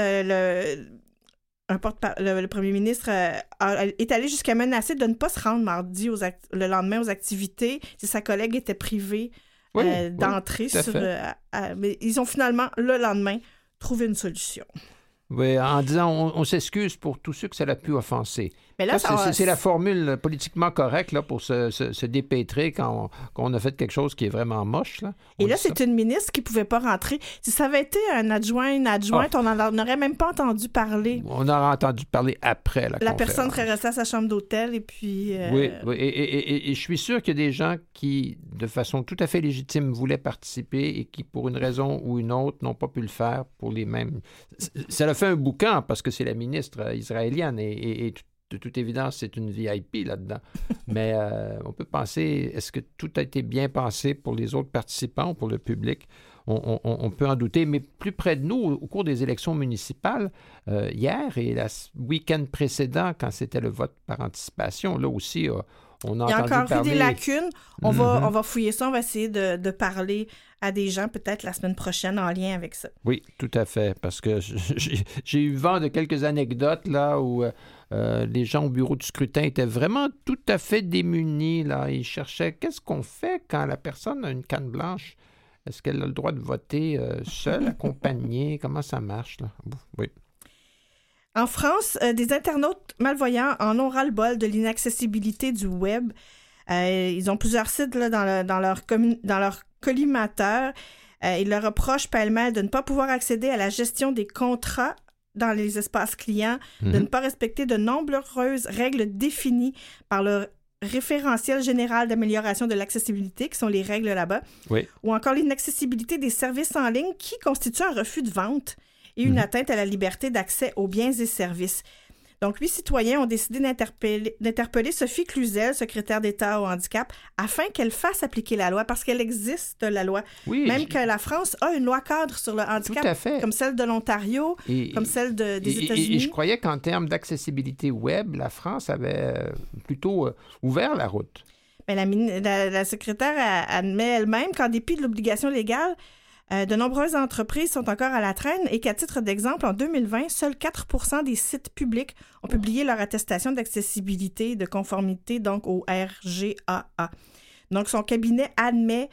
le premier ministre est allé jusqu'à menacer de ne pas se rendre mardi le lendemain aux activités si sa collègue était privée d'entrée. Mais ils ont finalement, le lendemain, trouvé une solution. Oui, en disant on s'excuse pour tous ceux que ça a pu offenser. Mais là, c'est la formule politiquement correcte là, pour se dépêtrer quand on a fait quelque chose qui est vraiment moche. Là. Et là, c'est une ministre qui ne pouvait pas rentrer. Si ça avait été un adjoint, une adjointe, on n'en aurait même pas entendu parler. On aurait entendu parler après la conférence. La personne serait restée à sa chambre d'hôtel et puis... Oui. Et je suis sûr qu'il y a des gens qui, de façon tout à fait légitime, voulaient participer et qui, pour une raison ou une autre, n'ont pas pu le faire pour les mêmes... Ça a fait un boucan parce que c'est la ministre israélienne et de toute évidence, c'est une VIP là-dedans. Mais on peut penser, est-ce que tout a été bien pensé pour les autres participants ou pour le public? On peut en douter. Mais plus près de nous, au cours des élections municipales, hier et le week-end précédent, quand c'était le vote par anticipation, là aussi, on a entendu parler... Il y a encore eu des lacunes. On va fouiller ça, on va essayer de parler à des gens peut-être la semaine prochaine en lien avec ça. Oui, tout à fait, parce que j'ai eu vent de quelques anecdotes là où Les gens au bureau du scrutin étaient vraiment tout à fait démunis. Là. Ils cherchaient qu'est-ce qu'on fait quand la personne a une canne blanche? Est-ce qu'elle a le droit de voter seule, accompagnée? Comment ça marche? Là? Oui. En France, des internautes malvoyants en ont ras-le-bol de l'inaccessibilité du web. Ils ont plusieurs sites là, dans leur collimateur. Ils leur reprochent pêle-mêle de ne pas pouvoir accéder à la gestion des contrats dans les espaces clients, de ne pas respecter de nombreuses règles définies par le référentiel général d'amélioration de l'accessibilité, qui sont les règles là-bas, ou encore l'inaccessibilité des services en ligne qui constituent un refus de vente et une atteinte à la liberté d'accès aux biens et services. Donc, 8 citoyens ont décidé d'interpeller Sophie Cluzel, secrétaire d'État au handicap, afin qu'elle fasse appliquer la loi, parce qu'elle existe, la loi. Oui, même que la France a une loi cadre sur le handicap, comme celle de l'Ontario, comme celle des États-Unis. Et je croyais qu'en termes d'accessibilité web, la France avait plutôt ouvert la route. Mais la secrétaire admet elle-même qu'en dépit de l'obligation légale, de nombreuses entreprises sont encore à la traîne et qu'à titre d'exemple, en 2020, seuls 4% des sites publics ont publié leur attestation d'accessibilité de conformité donc au RGAA. Donc, son cabinet admet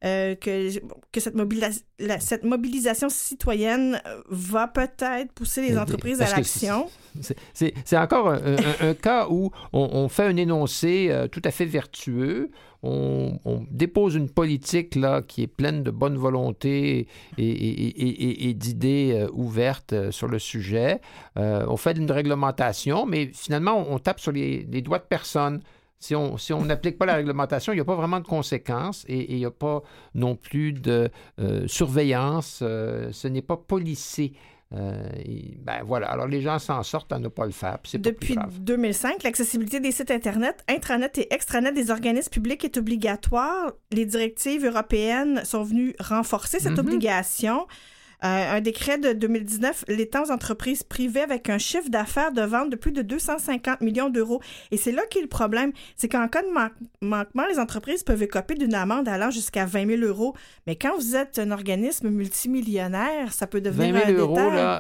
que cette mobilisation citoyenne va peut-être pousser les entreprises à l'action. C'est encore un cas où on fait un énoncé tout à fait vertueux. On dépose une politique là, qui est pleine de bonne volonté et d'idées ouvertes sur le sujet. On fait une réglementation, mais finalement, on tape sur les doigts de personne. Si on n'applique pas la réglementation, il n'y a pas vraiment de conséquences et il n'y a pas non plus de surveillance. Ce n'est pas policé. Voilà. Alors, les gens s'en sortent à ne pas le faire. Depuis 2005, l'accessibilité des sites Internet, intranet et extranet des organismes publics est obligatoire. Les directives européennes sont venues renforcer cette obligation. Un décret de 2019 l'étend aux entreprises privées avec un chiffre d'affaires de vente de plus de 250 millions d'euros. Et c'est là qu'est le problème. C'est qu'en cas de manquement, les entreprises peuvent écoper d'une amende allant jusqu'à 20 000 euros. Mais quand vous êtes un organisme multimillionnaire, ça peut devenir 20 000 un détail. Euros, là...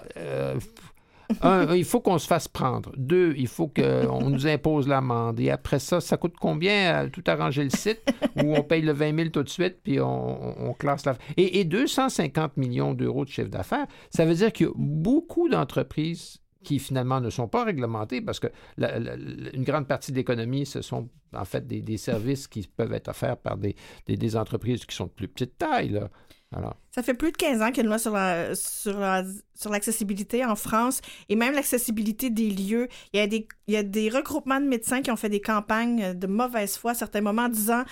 il faut qu'on se fasse prendre. 2, il faut qu'on nous impose l'amende. Et après ça coûte combien tout arranger le site où on paye le 20 000 tout de suite puis on classe la... Et 250 millions d'euros de chiffre d'affaires, ça veut dire qu'il y a beaucoup d'entreprises qui finalement ne sont pas réglementées parce que une grande partie de l'économie, ce sont en fait des services qui peuvent être offerts par des entreprises qui sont de plus petite taille, là. Alors. Ça fait plus de 15 ans qu'il y a une loi sur l'accessibilité en France et même l'accessibilité des lieux. Il y a des regroupements de médecins qui ont fait des campagnes de mauvaise foi à certains moments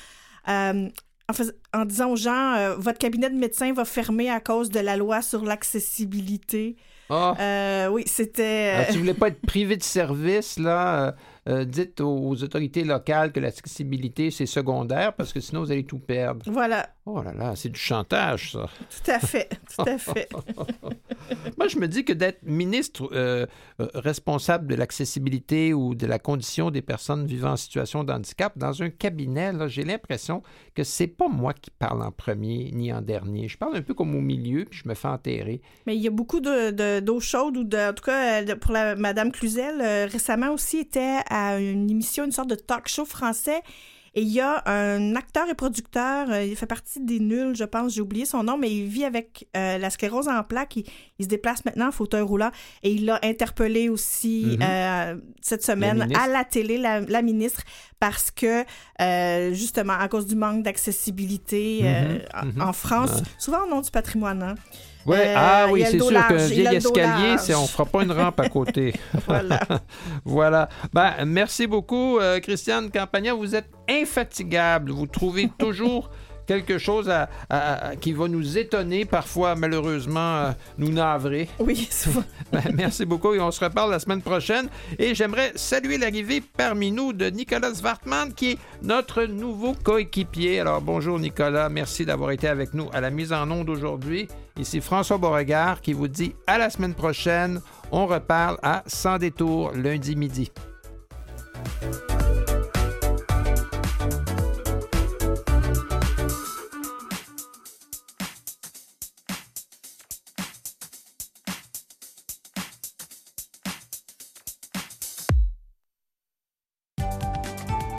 en disant aux gens votre cabinet de médecin va fermer à cause de la loi sur l'accessibilité. Oui, c'était... tu voulais pas être privé de service, là... dites aux autorités locales que l'accessibilité, c'est secondaire parce que sinon, vous allez tout perdre. Voilà. Oh là là, c'est du chantage, ça. Tout à fait, tout à fait. Moi, je me dis que d'être ministre responsable de l'accessibilité ou de la condition des personnes vivant en situation de handicap dans un cabinet, là, j'ai l'impression que c'est pas moi qui parle en premier ni en dernier. Je parle un peu comme au milieu, puis je me fais enterrer. Mais il y a beaucoup d'eau chaude, ou en tout cas, pour Madame Cluzel, récemment aussi était à une émission, une sorte de talk show français. Et il y a un acteur et producteur, il fait partie des Nuls, je pense, j'ai oublié son nom, mais il vit avec la sclérose en plaques. Il se déplace maintenant en fauteuil roulant. Et il l'a interpellé aussi cette semaine à la télé, la ministre, parce que, justement, à cause du manque d'accessibilité en France, souvent au nom du patrimoine, hein. Oui, oui, c'est sûr qu'un vieil escalier, on ne fera pas une rampe à côté. Voilà. Merci beaucoup, Christiane Campagna. Vous êtes infatigable. Vous trouvez toujours quelque chose qui va nous étonner, parfois, malheureusement, nous navrer. Oui, souvent. Merci beaucoup et on se reparle la semaine prochaine. Et j'aimerais saluer l'arrivée parmi nous de Nicolas Zwartman, qui est notre nouveau coéquipier. Alors, bonjour Nicolas, merci d'avoir été avec nous à la mise en onde aujourd'hui. Ici François Beauregard qui vous dit à la semaine prochaine. On reparle à Sans détour lundi midi.